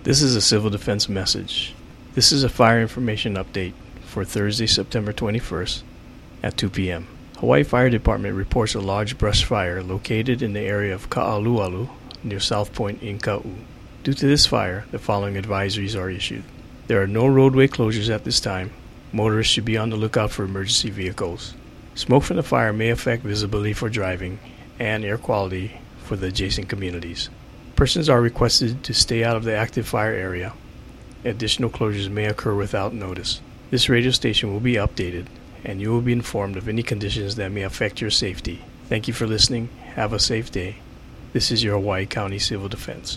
This is a Civil Defense message. This is a fire information update for Thursday, September 21st at 2 p.m. Hawaii Fire Department reports a large brush fire located in the area of Ka'alualu near South Point in Ka'u. Due to this fire, the following advisories are issued. There are no roadway closures at this time. Motorists should be on the lookout for emergency vehicles. Smoke from the fire may affect visibility for driving and air quality for the adjacent communities. Persons are requested to stay out of the active fire area. Additional closures may occur without notice. This radio station will be updated, and you will be informed of any conditions that may affect your safety. Thank you for listening. Have a safe day. This is your Hawaii County Civil Defense.